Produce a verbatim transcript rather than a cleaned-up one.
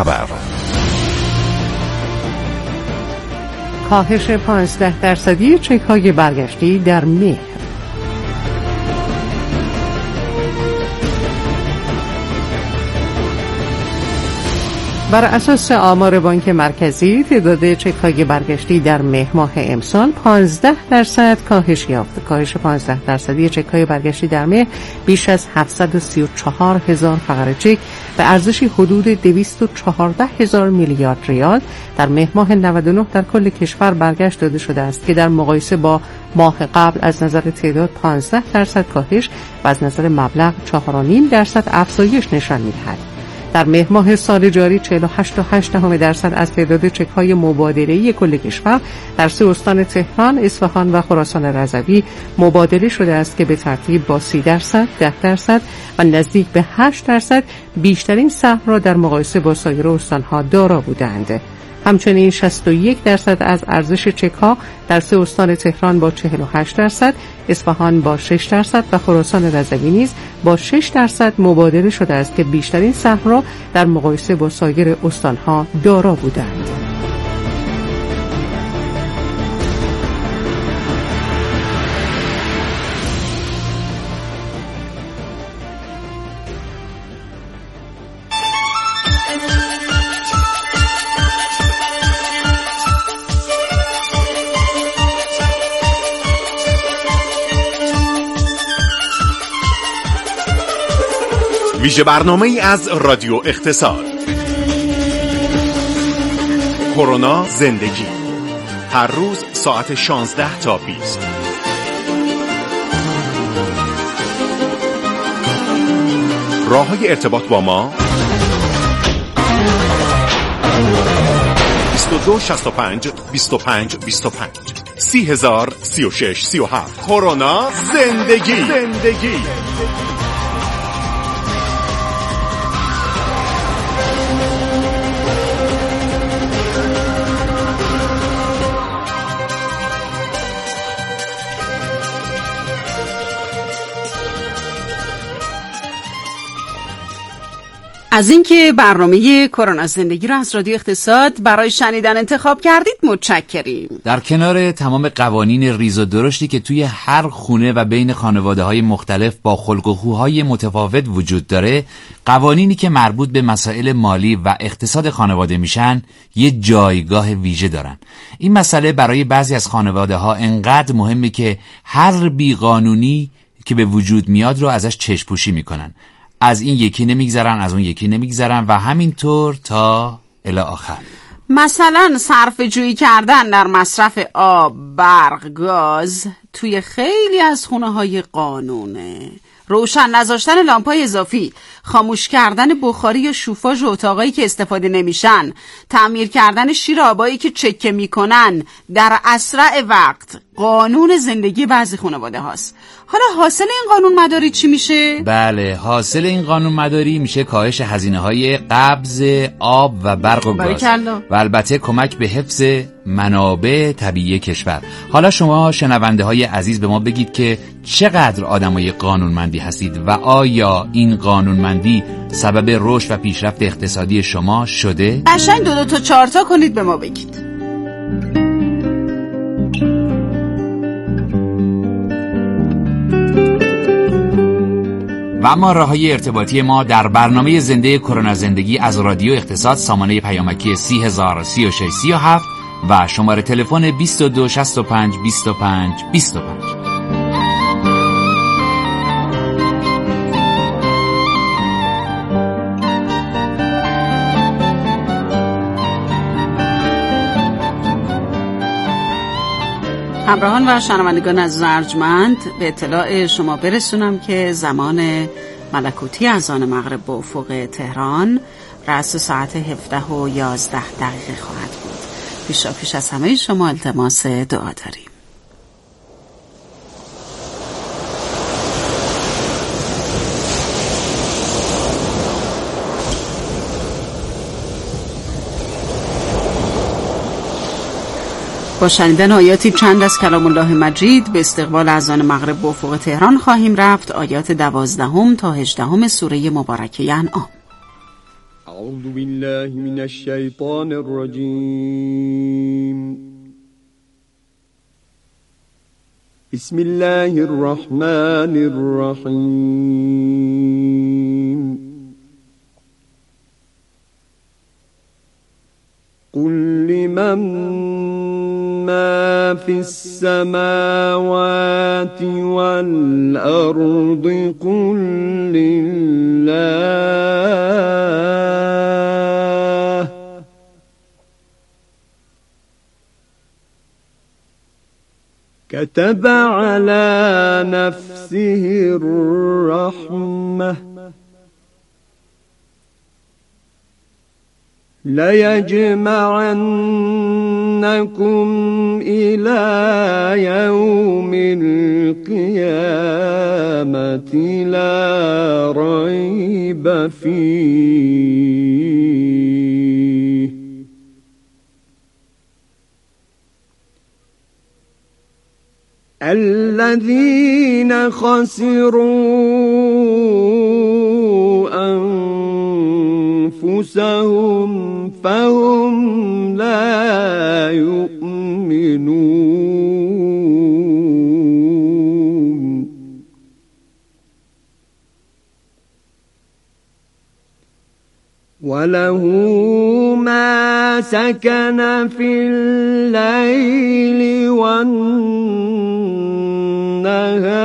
خبر. کاهش پانزده درصدی چک‌های برگشتی در مهر. بر اساس آمار بانک مرکزی تعداد چک‌های برگشتی در مهر ماه امسال پانزده درصد کاهش یافت. کاهش پانزده درصدی چک‌های برگشتی در مهر بیش از هفتصد و سی و چهار هزار فقره چک به ارزش حدود دویست و چهارده هزار میلیارد ریال در مهر ماه نود و نه در کل کشور برگشت داده شده است که در مقایسه با ماه قبل از نظر تعداد پانزده درصد کاهش و از نظر مبلغ چهار و نیم درصد افزایش نشان می‌دهد. در مهر ماه سال جاری چهل و هشت و هشت دهم درصد از تعداد چک‌های مبادله‌ای کل کشور در سه استان تهران، اصفهان و خراسان رضوی مبادله شده است که به ترتیب با سی درصد، ده درصد و نزدیک به هشت درصد بیشترین سهم را در مقایسه با سایر استان‌ها دارا بودند. همچنین شصت و یک درصد از ارزش چک‌ها در سه استان تهران با چهل و هشت درصد، اصفهان با شش درصد و خراسان رضوی نیز با شش درصد مبادله شده است که بیشترین سهم را در مقایسه با سایر استان‌ها دارا بودند. ویژه برنامه‌ای از رادیو اقتصاد. کرونا زندگی، هر روز ساعت شانزده تا بیست. راه‌های ارتباط با ما بیست و دو شصت و پنج بیست و پنج بیست و پنج سی هزار سی و شش سی و هفت. کرونا زندگی زندگی از اینکه برنامه کرونا زندگی رو از رادیو اقتصاد برای شنیدن انتخاب کردید متشکریم. در کنار تمام قوانین ریز و درشتی که توی هر خونه و بین خانواده‌های مختلف با خلق و خوهای متفاوت وجود داره، قوانینی که مربوط به مسائل مالی و اقتصاد خانواده میشن یه جایگاه ویژه دارن. این مسئله برای بعضی از خانواده‌ها انقدر مهمه که هر بیقانونی که به وجود میاد رو ازش چشم‌پوشی میکنن. از این یکی نمیگذرن، از اون یکی نمیگذرن و همینطور تا الی آخر. مثلا صرفه جویی کردن در مصرف آب، برق، گاز توی خیلی از خونه‌های قانونه. روشن نذاشتن لامپای اضافی، خاموش کردن بخاری یا شوفاژ اتاقایی که استفاده نمیشن، تعمیر کردن شیر آبایی که چکه میکنن در اسرع وقت قانون زندگی بعضی خانواده هاست. حالا حاصل این قانون مداری چی میشه؟ بله، حاصل این قانون مداری میشه کاهش هزینه های قبض آب و برق و گاز و البته کمک به حفظ منابع طبیعی کشور. حالا شما شنونده های عزیز به ما بگید که چقدر آدمای قانونمندی هستید و آیا این قانونمندی سبب رشد و پیشرفت اقتصادی شما شده؟ قشنگ دو دو تا چهار تا کنید به ما بگید. و اما راه‌های ارتباطی ما در برنامه زنده کرونا زندگی از رادیو اقتصاد، سامانه پیامکی سی هزار سی و شش سی و هفت و شماره تلفن بیست و دو شصت و پنج بیست و پنج بیست و پنج. همراهان و شنوندگان از ارجمند، به اطلاع شما برسونم که زمان ملکوتی اذان مغرب به افق تهران رأس ساعت هفده و یازده دقیقه خواهد بود. پیشا پیش از همه شما التماس دعا داریم. با شنیدن آیاتی چند از کلام الله مجید به استقبال اذان مغرب به افق تهران خواهیم رفت. آیات دوازدهم تا هجدهم سوره مبارکه انعام. أعوذ بالله من الشيطان الرجيم. بسم الله الرحمن الرحيم. قل لمن ما في السماوات والأرض قل لله كتب على نفسه الرحمة ليجمعنكم إلى يوم القيامة لا ريب فيه الذين خسروا أنفسهم فهم لا يؤمنون وله ما سكن في الليل والنهار